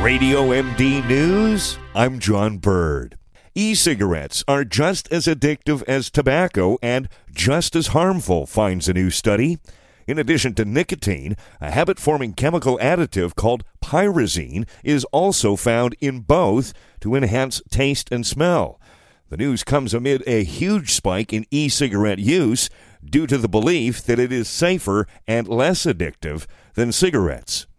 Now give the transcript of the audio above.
Radio MD News, I'm John Bird. E-cigarettes are just as addictive as tobacco and just as harmful, finds a new study. In addition to nicotine, a habit-forming chemical additive called pyrazine is also found in both to enhance taste and smell. The news comes amid a huge spike in e-cigarette use due to the belief that it is safer and less addictive than cigarettes.